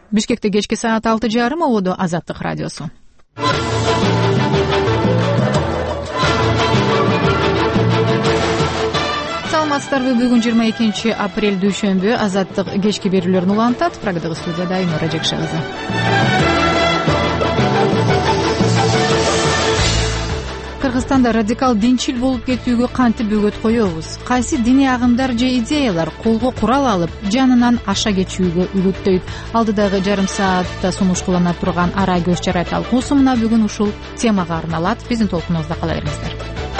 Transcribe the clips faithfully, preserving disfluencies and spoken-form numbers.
Бишкекте кечки саат алты жарым ободо Азаттык радиосу. Саламатсыздарбы? Бүгүн жыйырма экинчи апрель дүйшөмбү. Азаттык кечки берүүлөрүн улантат. Программада студияда Айнура Жекше кызы. Кыргызстанда радикал динчил болуп кетүүгө кантип бөгөт коебуз? Кайсы диний агымдар же идеялар колго курал алып, жанынан аша кечүүгө үгүттөйт? Алдыдагы жарым саатта сунуштуулана турган ара көз чарай талкуусу мына бүгүн ушул темага арналат. Биздин толкунубузда кала бериңиздер.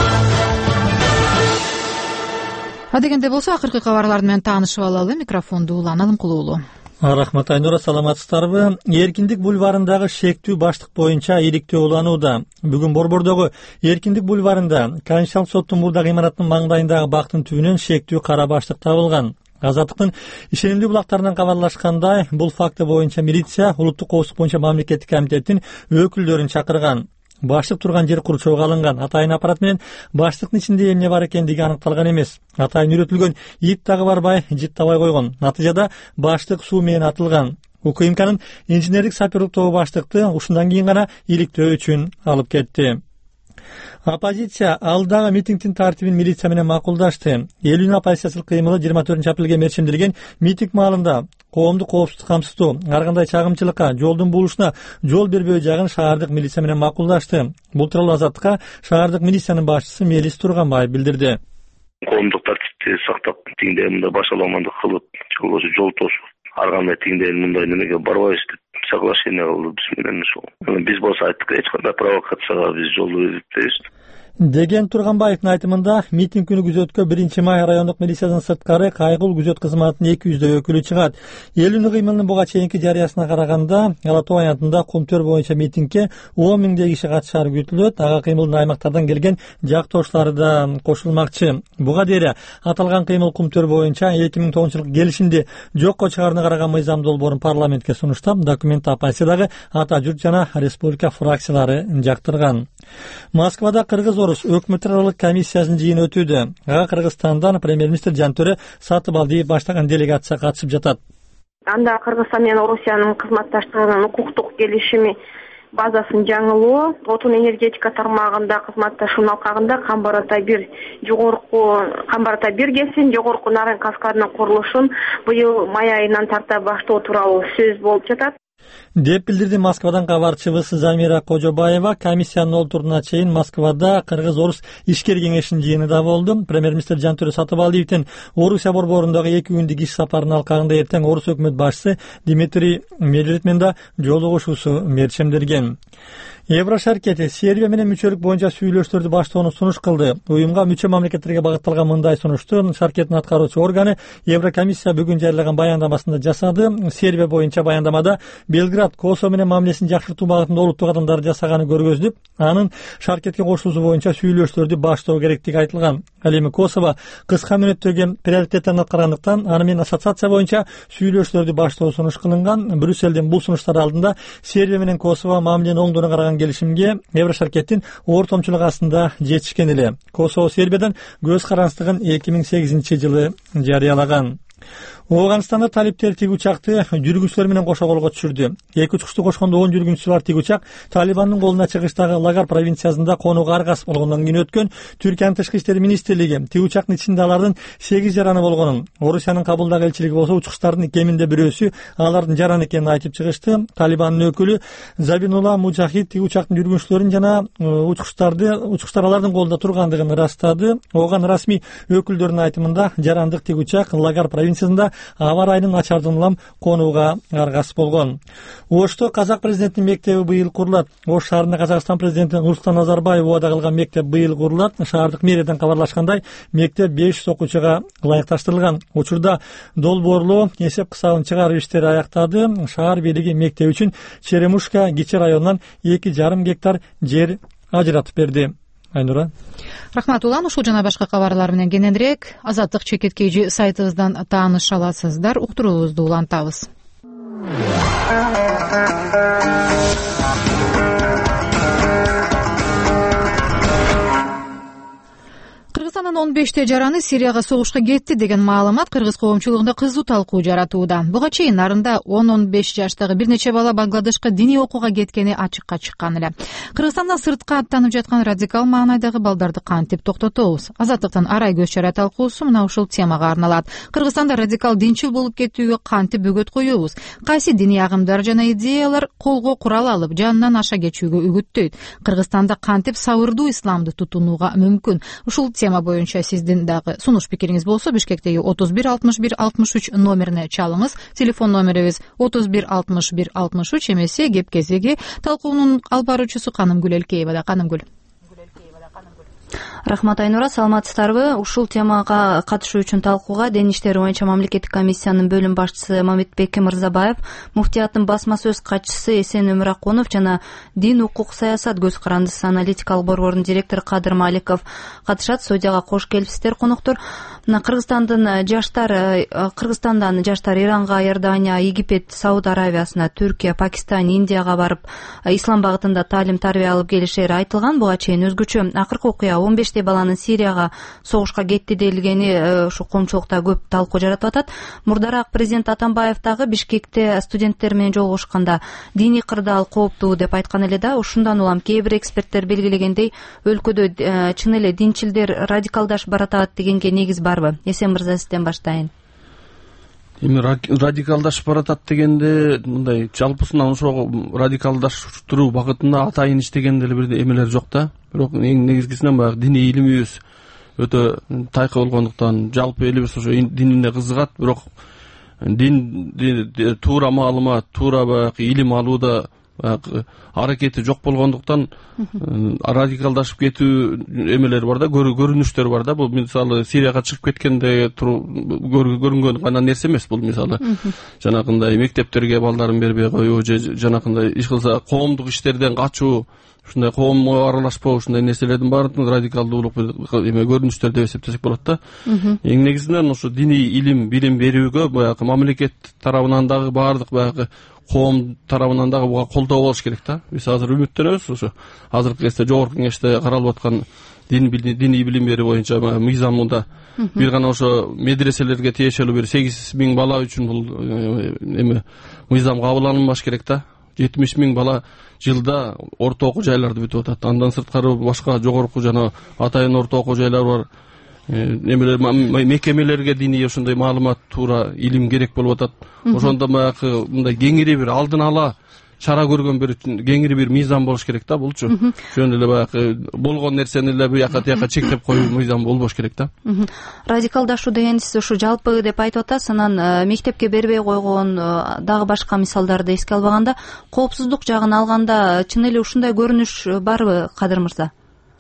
Адегенде болсо акыркы кабарлар менен таанышып алалы. Микрофонду Улан Алымкулуу. Рахмат, Айнура, саламатсыздарбы? Эркиндик бульварындагы шектүү баштык боюнча иликтөө уланууда. Бүгүн Борбордогу Эркиндик бульварында Конституциялык соттун мурдагы имаратынын маңдайындагы бактын түбүнөн шектүү кара баштык табылган. Азаттыктын ишенимдүү булактарынан кабарлашкандай, бул факты боюнча милиция улуттук коопсуздук боюнча мамлекеттик комитеттин өкүлдөрүн чакырган. Баштык турган жер курчоого алынган. Атайын аппарат менен баштыктын ичинде эмне бар экендиги аныкталган эмес. Атайын үйрөтүлгөн ит дагы барбай, жит табай койгон. Натыйжада баштык суу менен атылган. УКМКнын инженердик саперлык тобу баштыкты ушундан кийин гана иликтөө үчүн алып кетти. Оппозиция алдагы митингдин тартибин милиция менен макулдашты. Элүүнүн оппозициялык кыймылы жыйырма төртүнчү апрелге мерчимдилген митинг маалында коомдук коопсуздук камсыздоо, ар кандай чагымчылыкка, жолдун булушуна жол бербөө жагын шаардык милиция менен макулдашты. Бул тууралуу Азаттыкка шаардык милициянын башчысы Мелис Турганбаев билдирди. Коомдук тартипти сактап, тиңдей мындай башаламандык кылып, болбосо жол тосуп, ар кандай тиңдей мындай немеге барбайбыз деп соглашение кылды биз менен ошол. Биз болсо айттык, эч кандай провокацияга биз жол бербейбиз деген Турганбаевдин айтымында митинг күнү күзөткө биринчи май райондук милициянын сырткары кайгыл күзөт кызматынын эки жүздөй өкүлү чыгат. Элүүнүн кыймылынын буга чейинки жарыясына караганда Ала Тоо аянтында Кумтөр боюнча митингге он миңдей киши катышары күтүлөт. Ага кыймылдын аймактардан келген жактоштары да кошулмакчы. Буга дейре аталган кыймыл Кумтөр боюнча эки миң тогузунчу жылкы келишимди жокко чыгарууна караган мыйзам долбоорун парламентке сунуштап, документ оппозициядагы Ата журт жана республика фракциялары жактырган. Москвада Кыргыз-Орус өкмөттөр аралык комиссиясынын жыйыны өтүүдө. Ага Кыргызстандан премьер-министр Жантөрө Сатыбалдиев баштаган делегация катышып жатат. Анда Кыргызстан менен Орусиянын кызматташтыгынын укуктук келишими базасын жаңылоо, отун энергетика тармагында кызматташуунун алкагында Камбар-Ата бир жогорку Камбар-Ата бир кесин жогорку Нарын каскадынын курулушун быйыл май айынан тарта баштоо тууралуу сөз болуп жатат деп билдирди Москвадан кабарчыбыз Замира Кожобаева. Комиссиянын олтуруна чейин Москвада Кыргыз-Орус ишкер кеңешинин жыйыны да болду. Премьер-министр Жантөрө Сатыбалдиевдин Орусия борборундагы эки күндүк иш сапарынын алкагында эртең Орус өкмөт башчысы Дмитрий Медведев менен да жолугушуусу мерчемдерген. Еврошаркети Сербия менен мүчөлүк боюнча сүйлөштөрдү баштоону сунуш кылды. Уюмга мүчө мамлекеттерге багытталган мындай сунушту Шаркеттин аткаруучу органы Еврокомиссия бүгүн жарыялаган баяндамасында жасады. Сербия боюнча баяндамада Белград Косово менен мамилесин жакшыртуу багытында олуттук кадамдарды жасаганы көргөзүлүп, анын Шаркетке кошулуусу боюнча сүйлөштөрдү баштоо керектиги айтылган. Ал эми Косово кыска мөөнөттөгү приоритеттерин аткаргандыктан аны менен ассоциация боюнча сүйлөштөрдү баштоо сунуш кылынган. Брюссельдин бул сунуштар алдында Сербия менен Косово мамилени оңдоно караган келишимге Еврошаркеттин ортомчулугу астында жетишкен эле. Косово Сербиядан көз карандыгын эки миң сегизинчи жылы жарыялаган. Ооганстанда талиптер тиг учакты жүргүнчүлөр менен кошо колго түшүрдү. Эки учкучту кошкондо он жүргүнчүсү бар тиг учак Талибандын колуна чыгыштагы Лагар провинциясында конууга аргасыз болгондон кийин өткөн Түркиянын тышкы иштер министрлиги тиг учактын ичинде алардын сегиз жараны болгонун, Орусиянын Кабулдагы элчилиги болсо учкучтардын кеминде бирөөсү алардын жараны экенин айтып чыгышты. Талибандын өкүлү Забинулла Муджахид тиг учактын жүргүнчүлөрүн жана учкучтарды учкучтар алардын колунда тургандыгын ырастады. Ооган расмий өкүлдөрдүн айтымында жарандык тиг учак Лагар провинциясында аба ырайынын начардыгынан улам конууга аргасыз болгон. Ошто казак президентинин мектеби быйыл курулат. Ош шаарында Казакстан президенти Нурсултан Назарбаев убада кылган мектеп быйыл курулат. Шаардык мэриядан кабарлашкандай, мектеп беш жүз окуучуга ылайыкташтырылган. Учурда долбоорлоо, эсеп кысабын чыгаруу иштери аяктады. Шаар бийлиги мектеп үчүн Черемушка кичи районунан эки жарым гектар жер ажыратып берди. Айнура. Рахмат, Улан. Ушул жана башка кабарлар менен кененирээк Азаттык чекиткейи сайтыбыздан тааныша аласыздар. Уктуруубузду улантабыз. Кыргызстандын он он беште жараны Сирияга согушка кетти деген маалымат кыргыз коомчулугунда кызуу талкуу жаратууда. Буга чейин нарында он он беш жаштагы бир нече бала Бангладешке диний окууга кеткени ачыкка чыккан эле. Кыргызстанда сыртка аттанып жаткан радикал маанайдагы балдарды кантип токтотобуз? Азаттыктын арай көз чара талкуусу мына ушул темага арналат. Кыргызстанда радикал динчил болуп кетүүгө кантип бөгөт коебуз? Кайсы диний агымдар жана идеялар колго курал алып жанынан аша кечүүгө үгүттөйт? Кыргызстанда кантип сабырдуу исламды тутунууга мүмкүн? Ушул тема боюнча сиздин дагы сунуш пикириңиз болсо Бишкектеги отуз бир алтымыш бир алтымыш үч номерине чалыңыз. Телефон номерибиз отуз бир алтымыш бир алтымыш үч, эмесе кеп кезеги талкуунун алып баруучусу Канымгүл Элкеева. Канымгүл. Рахмат, Айнура, саламатсыздарбы? Ушул темага катышуу үчүн талкууга Дин иштери боюнча мамлекеттик комиссиянын бөлүм башчысы Мамитбек Мырзабаев, муфтияттын басма сөз катчысы Эсен Өмүракунов жана дин, укук, саясат көз карандысы аналитикалык борбордун директору Кадыр Маликов катышат. Студияга кош келипсиздер, коноктор. Мына Кыргызстандын жаштары, Кыргызстандан жаштар Иранга, Иордания, Египет, Сауд Аравиясына, Түркия, Пакистан, Индияга барып, ислам багытында таалим тарбия алып келишери айтылган. Буга чейин өзгөчө акыркы окуя он беште баланын Сирияга согушка кетти делгени ушу коомчулукта көп талкуу жаратып атат. Мурдараак президент Атамбаев дагы Бишкекте студенттер менен жолугушканда диний кырдаал кооптуу деп айткан эле да. Ушундан улам кээ бир эксперттер белгилегендей, өлкөдө чын эле динчилдер радикалдашып баратат дегенге негиз барбы? Эсен мырза, сизден баштайын. Эми радикалдашып баратат дегенде мындай жалпысынан ошого радикалдаштыруу багытында атайын иштеген деле бир эмелер жок да. Бирок эң негизгисинен баягы диний илимибиз өтө тайкы болгондуктан жалпы элибиз ошо динине кызыгат. Бирок дин туура маалымат, туура баягы илим алууда баягы аракети жок болгондуктан радикалдашып кетүү эмелери бар да, көрүнүштөр бар да. Бул мисалы Сирияга чыгып кеткенде көрүнгөн гана нерсе эмес. Бул мисалы жанакындай мектептерге балдарын бербей коюу же жанакындай иш кылса коомдук иштерден качуу, ушундай коомго аралашпоо, ушундай нерселердин баарын радикалдуулук эме көрүнүштөр деп эсептесек болот да. Эң негизинен ошо диний илим, билим берүүгө баягы мамлекет тарабынан дагы баардык баягы коом тарабынан дагы буга колдоо болуш керек да. Биз азыр үмүттөнөбүз ошо азыркы кезде жогорку кеңеште каралып аткан диний билим берүү боюнча мыйзамында бир гана ошо медреселерге тиешелүү бир сегиз миң бала үчүн бул эме мыйзам кабыл алынбаш керек да. жетимиш миң бала жылда орто окуу жайларды бүтүп атат. Андан сырткары башка жогорку жана атайын орто окуу жайлар бар. Эмелер мекемелерге диний ушундай маалымат, туура илим керек болуп атат. Ошондо баягы мындай кеңири бир алдын ала чара көргөн бир кеңири бир мыйзам болуш керек да булчу. Жөн эле баягы болгон нерсени эле буяка тияка чектеп коюу мыйзам болбош керек да. Радикалдашуу деген сиз ушу жалпы деп айтып атасыз. Анан мектепке бербей койгон дагы башка мисалдарды эске албаганда, коопсуздук жагын алганда чын эле ушундай көрүнүш барбы, Кадыр мырза?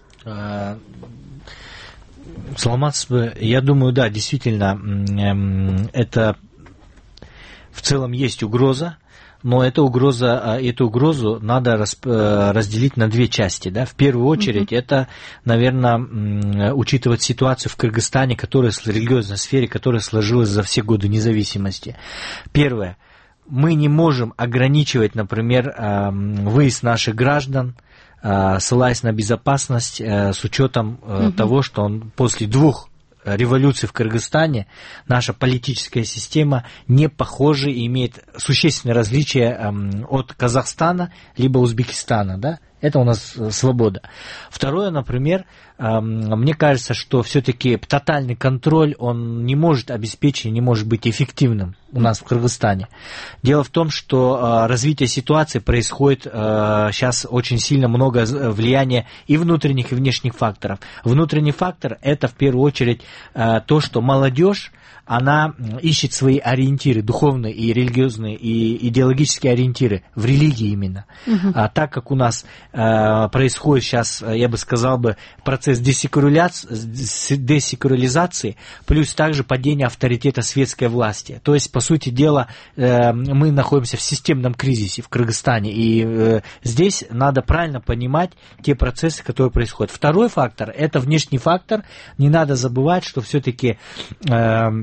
Саламатсызбы? Я думаю, да, действительно, это в целом есть угроза, но эта угроза, эту угрозу надо разделить на две части. Да? В первую очередь, mm-hmm. это, наверное, учитывать ситуацию в Кыргызстане, которая в религиозной сфере, которая сложилась за все годы независимости. Первое. Мы не можем ограничивать, например, выезд наших граждан, ссылаясь на безопасность, с учетом uh-huh. того, что он после двух революций в Кыргызстане наша политическая система не похожа и имеет существенное различие от Казахстана либо Узбекистана, да? Это у нас свобода. Второе, например, мне кажется, что все-таки тотальный контроль, он не может обеспечить, не может быть эффективным у нас в Кыргызстане. Дело в том, что развитие ситуации происходит сейчас очень сильно много влияния и внутренних, и внешних факторов. Внутренний фактор – это в первую очередь то, что молодежь, она ищет свои ориентиры, духовные и религиозные, и идеологические ориентиры в религии именно. Uh-huh. А так как у нас а, происходит сейчас, я бы сказал бы, процесс десекурализации, десекурализации, плюс также падение авторитета светской власти. То есть, по сути дела, э, мы находимся в системном кризисе в Кыргызстане, и э, здесь надо правильно понимать те процессы, которые происходят. Второй фактор – это внешний фактор. Не надо забывать, что все-таки... Э,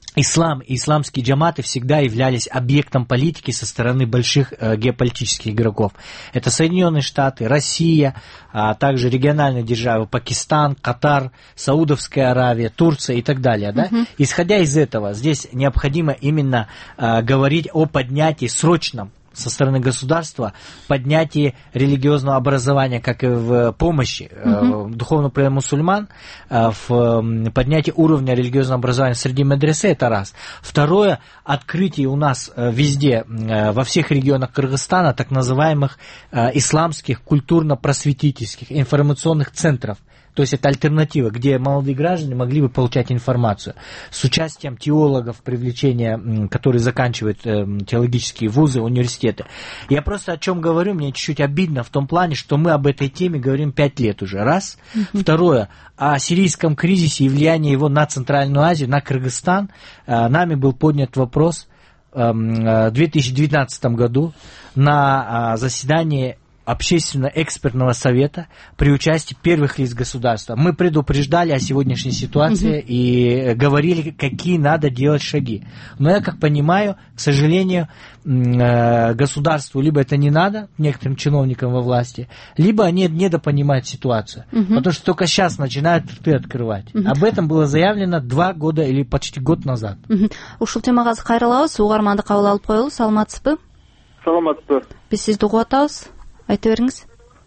ислам и исламские джаматы всегда являлись объектом политики со стороны больших э, геополитических игроков. Это Соединенные Штаты, Россия, а также региональные державы Пакистан, Катар, Саудовская Аравия, Турция и так далее. Да? Uh-huh. Исходя из этого, здесь необходимо именно э, говорить о поднятии срочном со стороны государства, поднятие религиозного образования, как и в помощи uh-huh. э, духовному племени мусульман, э, в э, поднятие уровня религиозного образования среди медресе, это раз. Второе, открытие у нас э, везде, э, во всех регионах Кыргызстана, так называемых э, исламских культурно-просветительских информационных центров. То есть это альтернатива, где молодые граждане могли бы получать информацию с участием теологов, привлечения, которые заканчивают э, теологические вузы, университеты. Я просто о чем говорю, мне чуть-чуть обидно в том плане, что мы об этой теме говорим пять лет уже, раз. Mm-hmm. Второе, о сирийском кризисе и влиянии его на Центральную Азию, на Кыргызстан. Э, нами был поднят вопрос э, в две тысячи девятнадцатом году на э, заседании общественно-экспертного совета при участии первых лиц государства. Мы предупреждали о сегодняшней ситуации mm-hmm. и говорили, какие надо делать шаги. Но я как понимаю, к сожалению, государству либо это не надо, некоторым чиновникам во власти, либо они недопонимают ситуацию. Mm-hmm. Потому что только сейчас начинают рты открывать. Mm-hmm. Об этом было заявлено два года или почти год назад. Ушул темага кайрылабыз, угарманды кабыл алып коелу. Саламатсызбы? Саламатсызбы. Биз сизди угуп атабыз. Айта бериңиз.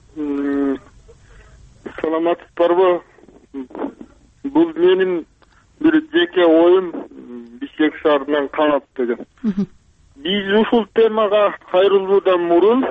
Саламатсыздарбы? Бул менин бир жеке оюм, Бишкек шаарынан Канат деген. Биз ушул темага кайрылуудан мурун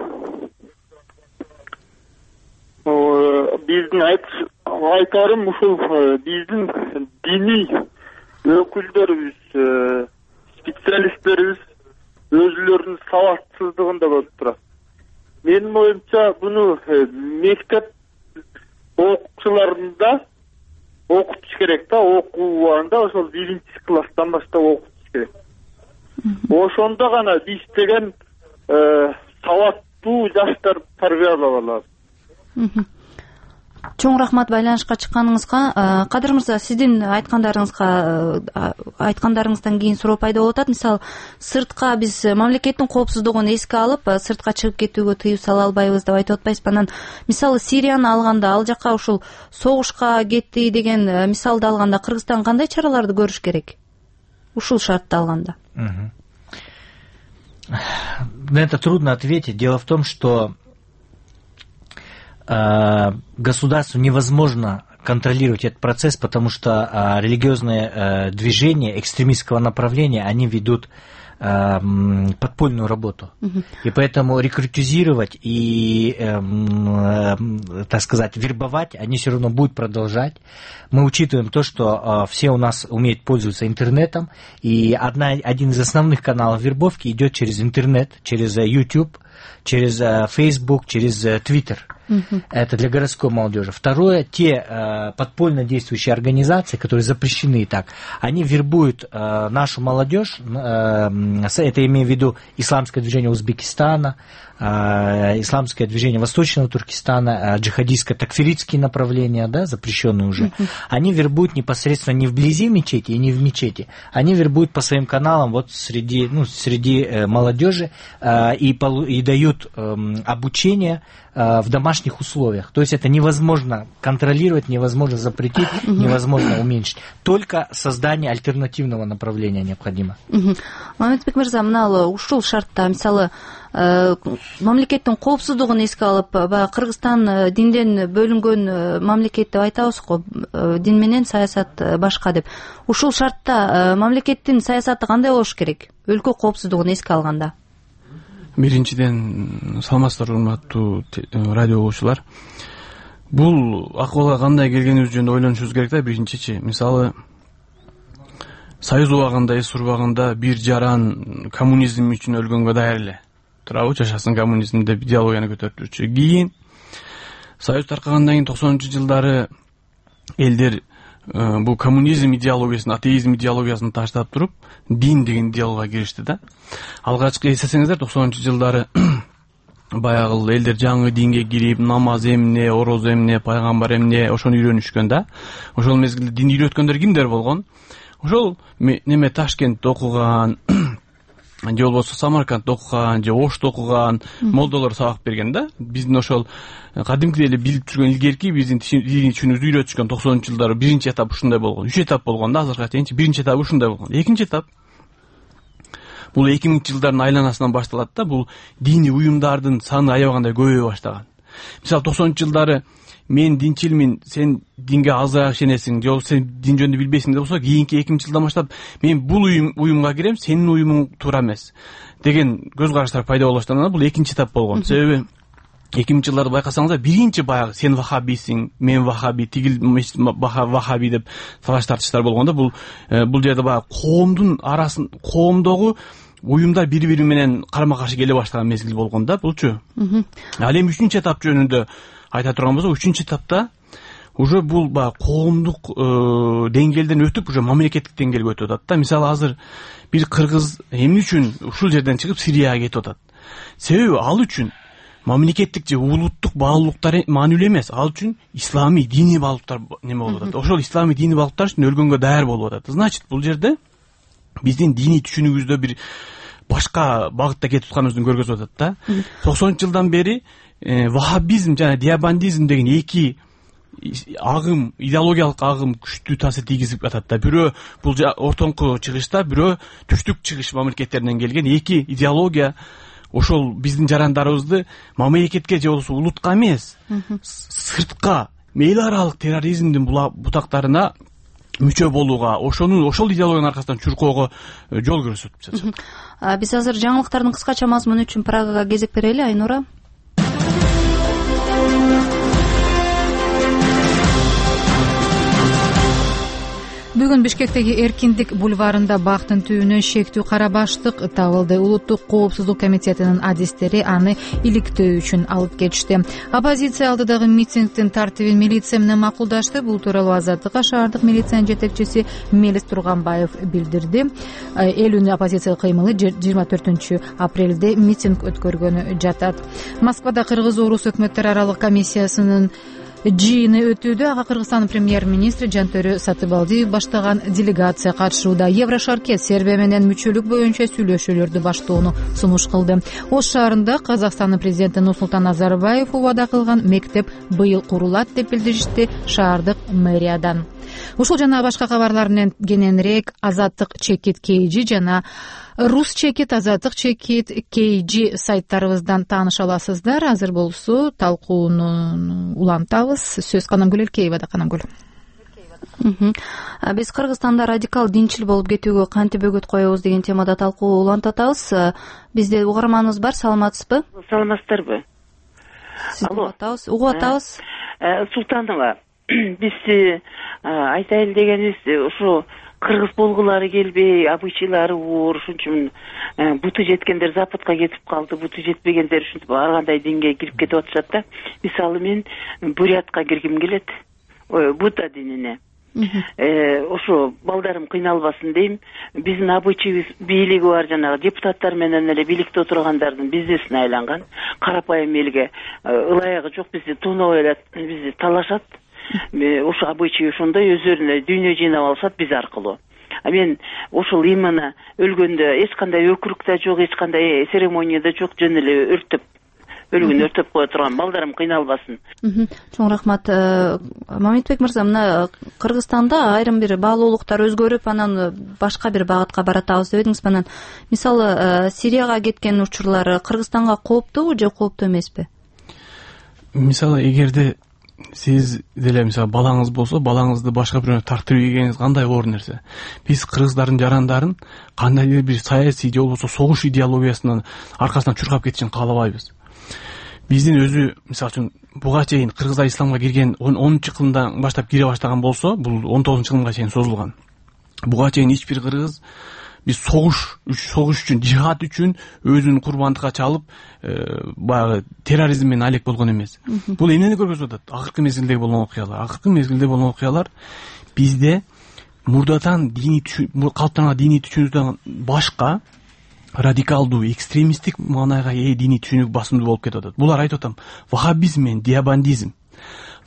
биздин айтарым ушул биздин диний өкүлдөрүбүз, специалисттерибиз өзүлөрүнүн сабатсыздыгында болуп турат. Менин оюмча буну мектеп окуучуларында окутуш керек да, окуу убагында ошол биринчи класстан баштап окутуш керек. Ошондо гана биз деген сабаттуу жаштар тарбиялап алабыз. Чоң рахмат байланышка чыкканыңызга. Кадыр мырза, сиздин айткандарыңызга айткандарыңыздан кийин суроо пайда болуп атат. Мисалы, сыртка биз мамлекеттин коопсуздугун эске алып, сыртка чыгып кетүүгө тыюу сала албайбыз деп айтып атпайсызбы? Анан, мисалы, Сирияны алганда, ал жака ушул согушка кетти деген мисалды алганда, Кыргызстан кандай чараларды көрүш керек? Ушул шартты алганда. На это трудно ответить. Дело в том, что государству невозможно контролировать этот процесс, потому что а, религиозные а, движения экстремистского направления, они ведут а, подпольную работу. Uh-huh. И поэтому рекрутизировать и, а, так сказать, вербовать они все равно будут продолжать. Мы учитываем то, что а, все у нас умеют пользоваться интернетом, и одна, один из основных каналов вербовки идет через интернет, через YouTube, через а, Facebook, через а, Twitter. Uh-huh. Это для городской молодежи. Второе, те э, подпольно действующие организации, которые запрещены и так, они вербуют э, нашу молодежь, э, это имею в виду исламское движение Узбекистана, э, исламское движение Восточного Туркестана, э, джихадистское, такфиритские направления, да, запрещенные уже, uh-huh. они вербуют непосредственно не вблизи мечети и не в мечети, они вербуют по своим каналам вот среди, ну, среди э, молодежи э, и, полу, и дают э, обучение в домашних условиях. То есть это невозможно контролировать, невозможно запретить, невозможно уменьшить. Только создание альтернативного направления необходимо. Мамедбек мырза, мына ушул шартта, мисалы, мамлекеттин коопсуздугун эске алып, баягы Кыргызстан динден бөлүнгөн мамлекет деп айтабыз го, дин менен саясат башка деп. Ушул шартта мамлекеттин саясаты кандай болуш керек? Өлкө коопсуздугун эске алганда. Биринчиден, саламатсыздар урматтуу радио угуучулар. Бул акыбалга кандай келгенибиз жөнүндө ойлонушубуз керек да. Биринчичи, мисалы, Союз убагында, эс урбагында бир жаран коммунизм үчүн өлгөнгө даяр эле. Турабы, жашасын коммунизм деп идеологияны көтөрүп жүрчү. Кийин Союз таркагандан кийин токсонунчу жылдары элдер бул коммунизм идеологиясын, атеизм идеологиясын таштап туруп, дин деген идеологияга киришти да. Алгачкы эсесеңиздер, токсонунчу жылдары баягы элдер жаңы динге кирип, намаз эмне, ороз эмне, пайгамбар эмне, ошону үйрөнүшкөн да. Ошол мезгилде дин үйрөткөндөр кимдер болгон? ошол неме Ташкентте окуган же болбосо Самаркандта окуган же Ошто окуган молдолор сабак берген да. Биздин ошол кадимкидей эле билип жүргөн илгерки биздин дини түшүнүүбүздү үйрөтүшкөн токсонунчу жылдары биринчи этап ушундай болгон. Үч этап болгон да азыркыга чейинчи. Биринчи этап ушундай болгон. Экинчи этап бул эки миңинчи жылдардын айланасынан башталат да. Бул диний уюмдардын саны аябагандай көбөйө баштаган. Мисалы токсонунчу жылдары мен динчилмин, сен динге азыраак ишенесиң, же сен дин жөнүндө билбейсиң деп болсо, кийинки экинчи жылдан баштап мен бул уюм уюмга кирем, сенин уюмуң туура эмес деген көз караштар пайда боло баштаган. Бул экинчи этап болгон. Себеби эки миңинчи жылдарды байкасаңыздар, биринчи баягы сен вахабийсиң, мен вахаби, тигил вахаби деп талаш тартыштар болгон да. Бул бул жерде баягы коомдун арасын, коомдогу уюмдар бири-бири менен карама-каршы келе баштаган мезгил болгон да булчу. Ал эми үчүнчү этап жөнүндө айта турган болсок, үчүнчү этапта уже бул баягы коомдук деңгээлден өтүп, уже мамлекеттик деңгээлге өтүп атат да. Мисалы азыр бир кыргыз эмне үчүн ушул жерден чыгып Сирияга кетип атат? Себеби ал үчүн мамлекеттик же улуттук баалуулуктар маанилүү эмес. Ал үчүн исламий диний баалуулуктар неме болуп атат. Ошол исламий диний баалуулуктар үчүн өлгөнгө даяр болуп атат. Значит, бул жерде биздин диний түшүнүгүбүздө бир башка багытта кетип атканыбызды көргөзүп атат да. токсонунчу жылдан бери вахабизм жана диабандизм деген эки агым, идеологиялык агым күчтүү таасир тийгизип атат да. Бирөө бул ортоңку чыгышта, бирөө түштүк чыгыш мамлекеттеринен келген эки идеология ошол биздин жарандарыбызды мамлекетке же болбосо улутка эмес, сыртка эл аралык терроризмдин бутактарына мүчө болууга, ошону ошол идеологиянын аркасынан чуркоого жол көрсөтүп атат. Биз азыр жаңылыктардын кыскача мазмуну үчүн Прагага кезек берели, Айнура. Бүгүн Бишкектеги Эркиндик бульварында бактын түбүнөн шектүү кара баштык табылды. Улуттук коопсуздук комитетинин адистери аны иликтөө үчүн алып кетишти. Оппозиция алдыдагы митингдин тартибин милиция менен макулдашты. Бул тууралуу Азаттыкка шаардык милициянын жетекчиси Мелис Турганбаев билдирди. Эл үнү оппозиция кыймылы жыйырма төртүнчү апрелде митинг өткөргөнү жатат. Москвада Кыргыз-Орус өкмөттөр аралык комиссиясынын жыйыны өтүүдө. Ага Кыргызстандын премьер-министри Жантөрү Сатыбалдиев баштаган делегация катышууда. Еврошаркет Сербия менен мүчөлүк боюнча сүйлөшүүлөрдү баштоону сунуш кылды. Ош шаарында Казакстандын президенти Нурсултан Назарбаев убада кылган мектеп быйыл курулат деп билдиришти шаардык мэриядан. Ушул жана башка кабарлар менен кененирээк Азаттык чекит kg жана Рус чекит Азаттык чекит kg сайттарыбыздан тааныша аласыздар. Азыр болсо талкууну улантабыз. Сөз Канамгүл Элкеевада. Канамгүл. Биз Кыргызстанда радикал динчил болуп кетүүгө кантип бөгөт коебуз деген темада талкуу улантып атабыз. Бизде угарманыбыз бар, саламатсызбы? Саламатсыздарбы? Алло, угуп атабыз. Султанова, биз айтайын дегенибиз ушу кыргыз болгулары келбей, абычайлары оор, ушун үчүн буту жеткендер Западка кетип калды, буту жетпегендер ушинтип ар кандай динге кирип кетип атышат да. Мисалы мен Бурятка киргим келет, Будда динине. Ошо балдарым кыйналбасын дейм. Биздин абычыбыз бийлиги бар, жанагы депутаттар менен эле бийликте отургандардын бизнесине айланган. Карапайым элге ылайыгы жок, бизди тоноо эле, бизди талашат. Ошо абычай ошондой, өздөрүнө дүйнө жыйнап алышат биз аркылуу. А мен ошол иманы өлгөндө эч кандай өкүрүк да жок, эч кандай церемония да жок, жөн эле өрттөп өлгөн өртөп кое турган, балдарым кыйналбасын. Чоң рахмат. Мамитбек мырза, мына Кыргызстанда айрым бир баалуулуктар өзгөрүп, анан башка бир багытка баратабыз деп эдиңиз. Анан мисалы Сирияга кеткен учурлар Кыргызстанга кооптуубу же кооптуу эмеспи? Мисалы эгерде сиз деле мисалы балаңыз болсо, балаңызды башка бирөөнө тартырып ийгениңиз кандай оор нерсе. Биз кыргыздардын жарандарын кандайдыр бир саясий же болбосо согуш идеологиясынын аркасынан чуркап кетишин каалабайбыз. Биздин өзү мисалы үчүн буга чейин кыргыздар исламга кирген онунчу кылымдан баштап кире баштаган болсо, бул он тогузунчу кылымга чейин созулган. Буга чейин эч бир кыргыз биз согуш согуш үчүн, жихад үчүн өзүн курбандыкка чалып, баягы терроризм менен алек болгон эмес. Бул эмнени көргөзүп атат? Акыркы мезгилдеги болгон окуялар. Акыркы мезгилде болгон окуялар бизде мурдатан диний калыптанган диний түшүнүүдөн башка радикалдуу, экстремисттик маанайга ээ диний түшүнүк басымдуу болуп кетип атат. Булар айтып атам, вахабизм менен диабандизм.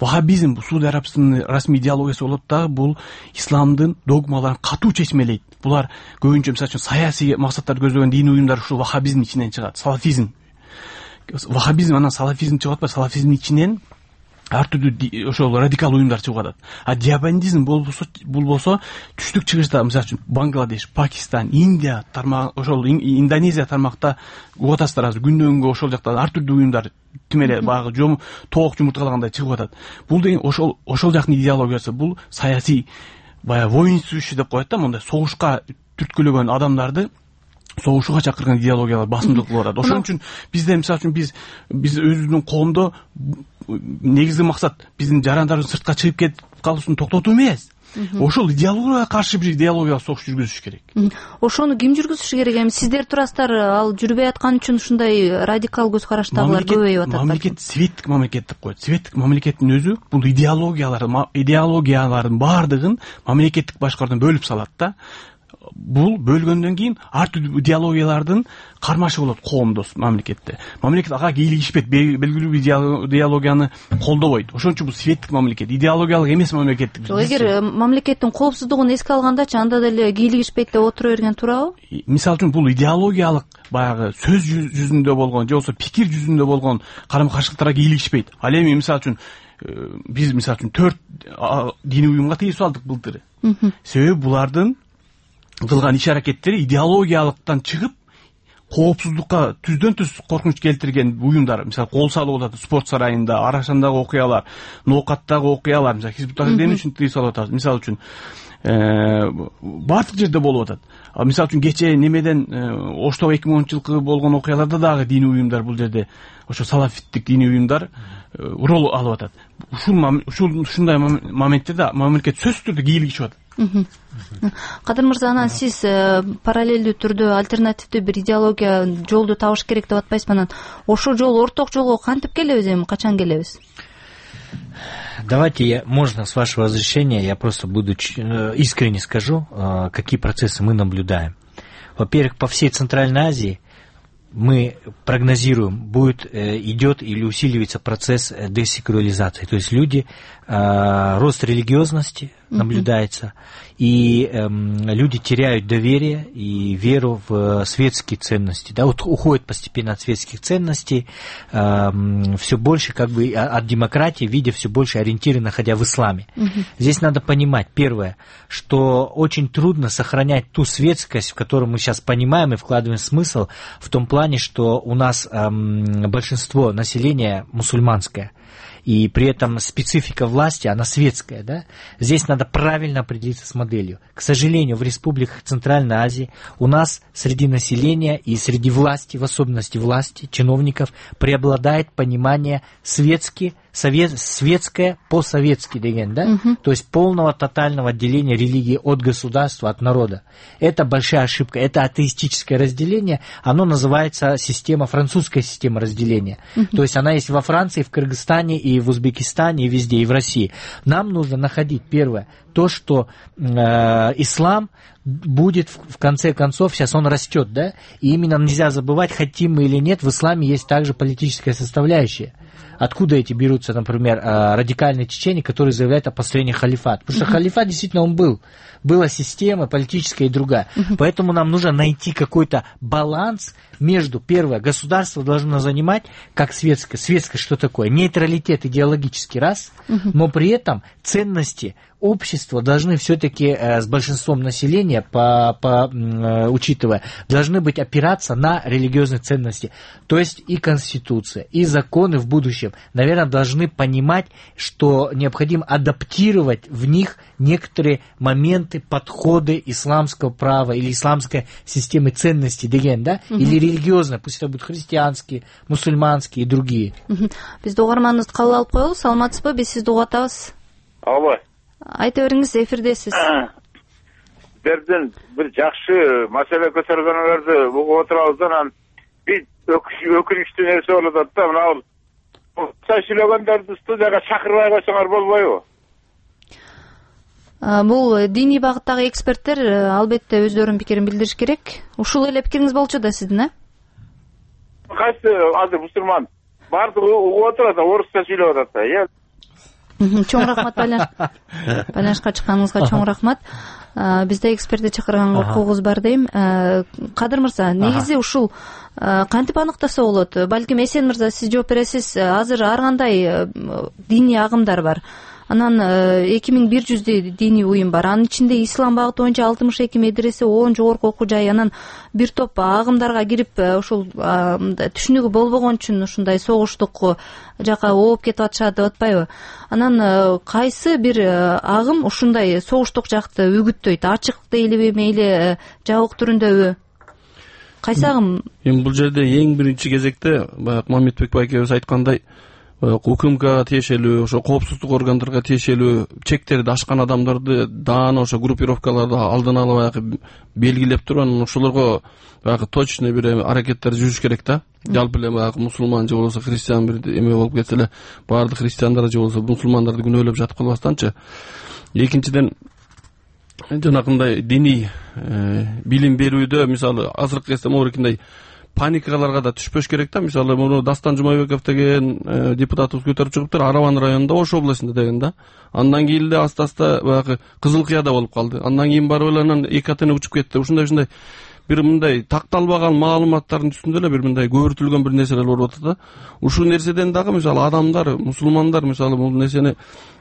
вахабизм Сауд Арабистанын расмий идеологиясы болот дагы, бул исламдын догмаларын катуу чечмелейт. Булар көбүнчө мисалы үчүн саясий максаттарды көздөгөн диний уюмдар ушул вахабизм ичинен чыгат. Салафизм. Вахабизм анан салафизм чыгып атпайбы? Салафизмдин ичинен ар түрдүү ошол радикал уюмдар чыгып атат. А диабандизм болсо, бул болсо түштүк чыгышта, мисалы үчүн Бангладеш, Пакистан, Индия тармагы, ошол Индонезия тармакта угуп атасыздар азыр күндөн күнгө ошол жактан ар түрдүү уюмдар тим эле баягы жом тоок жумурткалагандай чыгып атат. Бул деген ошол ошол жактын идеологиясы, бул саясий баягы воинствующий деп коет да, мындай согушка түрткүлөгөн адамдарды согушууга чакырган идеологиялар басымдуу кылып атат. Ошон үчүн бизде мисалы үчүн биз биз өзүбүздүн коомдо негизги максат биздин жарандардын сыртка чыгып кетип калуусун токтотуу эмес. Ошол идеологияга каршы бир идеологиялык согуш жүргүзүш керек. Ошону ким жүргүзүш керек? Эми сиздер турасыздар, ал жүрбөй аткан үчүн ушундай радикал көз караштагылар көбөйүп атат. Мамлекет светтик мамлекет деп коет. Светтик мамлекеттин өзү бул идеологиялар, идеологиялардын баардыгын мамлекеттик башкаруудан бөлүп салат да. Бул бөлгөндөн кийин ар түрдүү идеологиялардын кармашы болот коомдо, мамлекетте. Мамлекет ага кийлигишпейт, белгилүү бир идеологияны колдобойт. Ошон үчүн бул светтик мамлекет, идеологиялык эмес мамлекеттик. Эгер мамлекеттин коопсуздугун эске алгандачы анда деле кийлигишпейт деп отура берген туурабы? Мисалы үчүн бул идеологиялык баягы сөз жүзүндө болгон же болбосо пикир жүзүндө болгон карама-каршылыктарга кийлигишпейт. Ал эми мисалы үчүн биз мисалы үчүн төрт диний уюмга тийип алдык былтыр. Себеби булардын кылган иш аракеттери идеологиялыктан чыгып коопсуздукка түздөн түз коркунуч келтирген уюмдар. Мисалы кол салып атат спорт сарайында, Арашандагы окуялар, Ноокаттагы окуялар, мисалы Хизбут Тахрир үчүн тийип салып атат. Мисалы үчүн баардык жерде болуп атат. Мисалы үчүн кечээ немеден Оштогу эки миң онунчу жылкы болгон окуяларда дагы диний уюмдар бул жерде ошо салафиттик диний уюмдар рол алып атат. Ушул ушул ушундай моменттерде мамлекет сөзсүз түрдө кийлигишип атат. Кадыр мырза, анан сиз параллелдүү түрдө альтернативдүү бир идеология жолду табыш керек деп атпайсызбы? Анан ошол жол, орток жолго кантип келебиз, эми качан келебиз? Давайте я, можно, с вашего разрешения, я просто буду искренне скажу, какие процессы мы наблюдаем. Во-первых, по всей Центральной Азии мы прогнозируем, будет, идет или усиливается процесс десекуляризации. То есть люди, рост религиозности наблюдается, и э, люди теряют доверие и веру в светские ценности. Да, вот уходят постепенно от светских ценностей, э, все больше как бы от демократии, видя все больше ориентиры, находя в исламе. Uh-huh. Здесь надо понимать, первое, что очень трудно сохранять ту светскость, в которую мы сейчас понимаем и вкладываем смысл, в том плане, что у нас э, большинство населения мусульманское. И при этом специфика власти, она светская, да? Здесь надо правильно определиться с моделью. К сожалению, в республиках Центральной Азии у нас среди населения и среди власти, в особенности власти, чиновников, преобладает понимание светски, совет, светское по-советски, да? Uh-huh. То есть полного тотального отделения религии от государства, от народа. Это большая ошибка. Это атеистическое разделение. Оно называется система, французская система разделения. Uh-huh. То есть она есть во Франции, в Кыргызстане, и в Узбекистане, и везде, и в России. Нам нужно находить, первое, то, что э, ислам будет, в конце концов, сейчас он растет, да, и именно нельзя забывать, хотим мы или нет, в исламе есть также политическая составляющая. Откуда эти берутся, например, радикальные чеченцы, которые заявляют о построении халифата? Потому что uh-huh. халифат действительно он был. Была система политическая и другая. Uh-huh. Поэтому нам нужно найти какой-то баланс между, первое, государство должно занимать, как светское, светское что такое, нейтралитет идеологический, раз, uh-huh. но при этом ценности общества должны все-таки э, с большинством населения, по, по, э, учитывая, должны быть опираться на религиозные ценности. То есть и Конституция, и законы в будущем, наверное, должны понимать, что необходимо адаптировать в них некоторые моменты, подходы исламского права или исламской системы ценностей, деген, да? Uh-huh. Или религиозные, пусть это будут христианские, мусульманские и другие. Биз угарманыбызды кабыл алып коелу. Саламатсызбы? Биз сизди угуп атабыз. Алло. Айта бериңиз, эфирдесиз. Берден бир жакшы маселе көтөргөнүңөрдү угуп отурабыз. Анан биз өкүнүчтүү нерсе болуп атат да, мына сүйлөгөндөрдү студияга чакырбай койсоңор болбойбу? Бул диний багыттагы эксперттер албетте өздөрүнүн пикирин билдириш керек. Ушул эле пикириңиз болчу да сиздин, э? Кайсы азыр мусулман баардыгы угуп отурат, орусча сүйлөп атат да, э? Чоң рахмат байланышка чыкканыңызга, чоң рахмат. Бизде экспертти чакырганга укугубуз бар дейм. Кадыр мырза, негизи ушул кантип аныктаса болот? Балким Эсен мырза сиз жооп бересиз. Азыр ар кандай диний агымдар бар. Анан эки миң бир жүздөй диний уюм бар. Анын ичинде ислам багыты боюнча алтымыш эки медресе, он жогорку окуу жай, анан бир топ агымдарга кирип, ушул түшүнүгү болбогон үчүн ушундай согуштук жака ооп кетип атышат деп атпайбы? Анан кайсы бир агым ушундай согуштук жакты үгүттөйт? Ачык дейлиби, мейли жабык түрүндөбү? Кайсы агым? Эми бул жерде эң биринчи кезекте баягы Мамедбек байкебиз айткандай, укмга тиешелүү, ошо коопсуздук органдарга тиешелүү чектерди ашкан адамдарды даана ошо группировкаларды алдын ала баягы белгилеп туруп, анан ошолорго баягы точный бир аракеттер жүрүш керек да. Жалпы эле баягы мусулман же болбосо христиан бир эме болуп кетсе эле, баардык христиандар же болбосо мусулмандарды күнөөлөп жатып калбастанчы. Экинчиден, жанагындай диний билим берүүдө мисалы азыркы кезде могуркиндай паникаларга да түшпөш керек да. Мисалы муну Дастан Жумабеков деген депутатыбыз көтөрүп чыгыптыр, Араван районунда, Ош областында деген да. Андан кийин эле аста-аста баягы Кызыл Кыяда болуп калды. Андан кийин барып эле анан эки атене учуп кетти. Ушундай ушундай бир мындай такталбаган маалыматтардын үстүндө эле бир мындай көбүртүлгөн бир нерселер болуп атат да. Ушул нерседен дагы мисалы адамдар, мусулмандар мисалы бул нерсени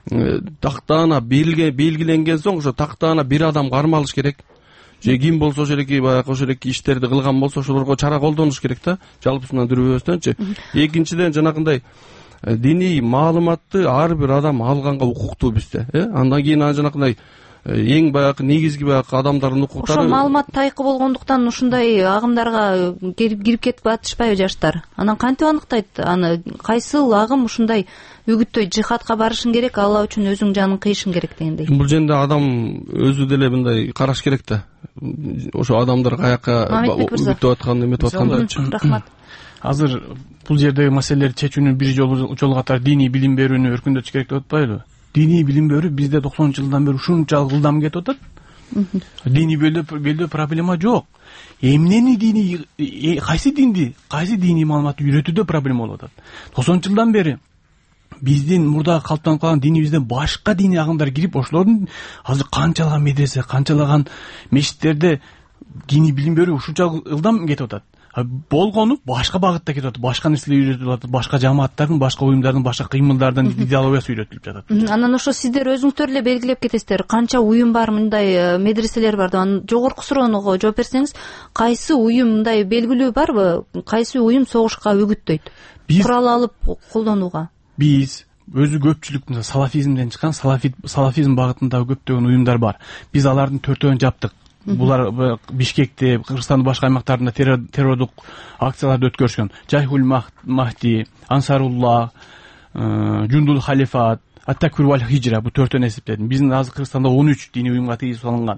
тактаана белгиленген соң ошо тактаана бир адам кармалыш керек. Же ким болсо ошолеки баягы ошолеки иштерди кылган болсо ошолорго чара колдонуш керек да, жалпысынан жүрбөстөнчү. Экинчиден жанагындай диний маалыматты ар бир адам алганга укуктуу бизде, э? Андан кийин ана жанагындай эң баягы негизги баягы адамдардын укуктары. Ошо маалымат тайкы болгондуктан ушундай агымдарга кирип кетип атышпайбы жаштар? Анан кантип аныктайт аны? Кайсыл агым ушундай үгүттөйт, жихадка барышың керек, Алла үчүн өзүң жаның кыйышың керек дегендей? Бул жерде адам өзү деле мындай караш керек да. Ошо адамдар каяка үгүттөп аткан, эметип атканда. Рахмат. Азыр бул жердеги маселелерди чечүүнүн бир жолу жол катары диний билим берүүнү өркүндөтүш керек деп атпайбы? Диний билим берүү бизде токсонунчу жылдан бери ушунчалык ылдам кетип атат. Диний белдөө проблема жок. Эмнени диний, кайсы динди, кайсы диний маалыматты үйрөтүүдө проблема болуп атат. токсонунчу жылдан бери биздин мурда калыптанып калган динибизден башка диний агымдар кирип, ошолордун азыр канчалаган медресе, канчалаган мечиттерде диний билим берүү ушунчалык ылдам кетип атат. Болгону башка багытта кетип атат, башка нерселер үйрөтүлүп атат, башка жамааттардын, башка уюмдардын, башка кыймылдардын идеологиясы үйрөтүлүп жатат. Анан ошо сиздер өзүңүздөр эле белгилеп кетесиздер, канча уюм бар, мындай медреселер бар деп. Анан жогорку сурооного жооп берсеңиз, кайсы уюм мындай белгилүү барбы? Кайсы уюм согушка үгүттөйт? Курал алып колдонууга? Биз өзү көпчүлүк салафизмден чыккан, салафизм багытындагы көптөгөн уюмдар бар. Биз алардын төртөөнү жаптык. Булар Бишкекте, Кыргызстандын башка аймактарында террордук акцияларды өткөрүшкөн. Жайхул Махди, Ансарулла, Жундул Халифат, Аттакур вал Хижра, бул төртөөнү эсептедим. Биздин азыр Кыргызстанда он үч диний уюмга тийип салынган.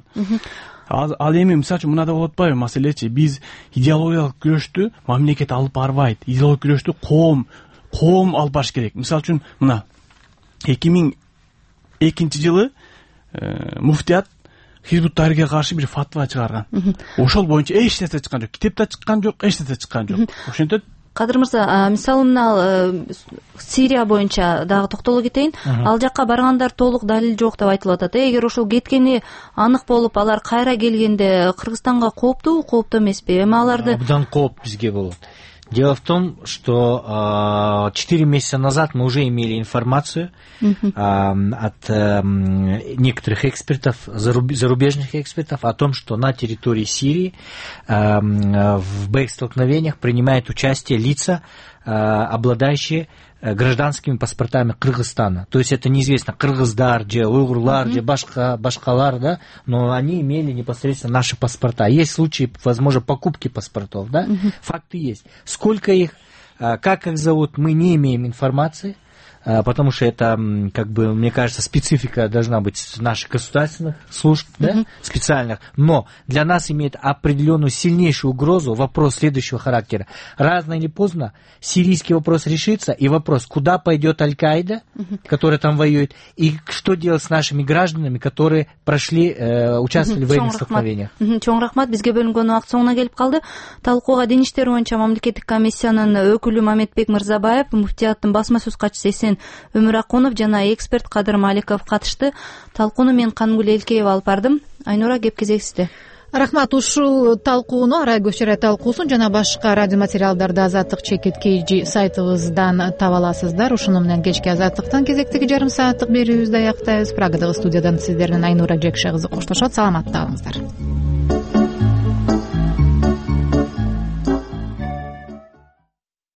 Ал эми мисалы үчүн мындай болуп атпайбы маселечи? Биз идеологиялык күрөштү мамлекет алып барбайт. Идеологиялык күрөштү коом коом алып барыш керек. Мисалы үчүн мына эки миң экинчи жылы муфтият Хизбут Тахрирге каршы бир фатва чыгарган. Ошол боюнча эч нерсе чыккан жок. Китепте чыккан жок, эч нерсе чыккан жок. Ошентет. Кадыр мырза, мисалы мына Сирия боюнча дагы токтоло кетейин. Ал жакка баргандар толук далил жок деп айтылып атат. Эгер ошол кеткени анык болуп, алар кайра келгенде Кыргызстанга кооптуу, кооптуу эмеспи? Эми аларды абдан кооп бизге болот. Дело в том, что четыре месяца назад мы уже имели информацию uh-huh. от э, некоторых экспертов, зарубежных экспертов, о том, что на территории Сирии э, в боестолкновениях принимают участие лица, э, обладающие гражданскими паспортами Кыргызстана. То есть это неизвестно, кыргыздар, же уйгурлар, же башка, башкалар, да, но они имели непосредственно наши паспорта. Есть случаи, возможно, покупки паспортов, да, uh-huh. факты есть. Сколько их, как их зовут, мы не имеем информации, потому что это, как бы, мне кажется, специфика должна быть наших государственных служб, uh-huh. да, специальных, но для нас имеет определенную сильнейшую угрозу вопрос следующего характера. Рано или поздно сирийский вопрос решится, и вопрос, куда пойдет Аль-Каида, uh-huh. которая там воюет, и что делать с нашими гражданами, которые прошли, э, участвовали uh-huh. в военных столкновениях. Чоң рахмат, бизге бөлүнгөн убакыт соңуна келип калды. Талкууга Дин иштери боюнча мамлекеттик комиссиянын өкүлү Мамедбек Мырзабаев, муфтияттын басма сөз катчысы Эсен Өмүракунов жана эксперт Кадыр Маликов катышты. Талкууну мен Кангүл Элкеева алып бардым. Айнура, кеп кезек сизде. Рахмат. Ушул талкууну Арай көчөрө талкуусун жана башка радио материалдарды Азаттык чекит kg сайтыбыздан таба аласыздар. Ушуну менен кечки Азаттыктан кезектеги жарым сааттык берүүбүздү аяктайбыз. Прагадагы студиядан сиздер менен Айнура Жекше кызы коштошот. Саламатта калыңыздар.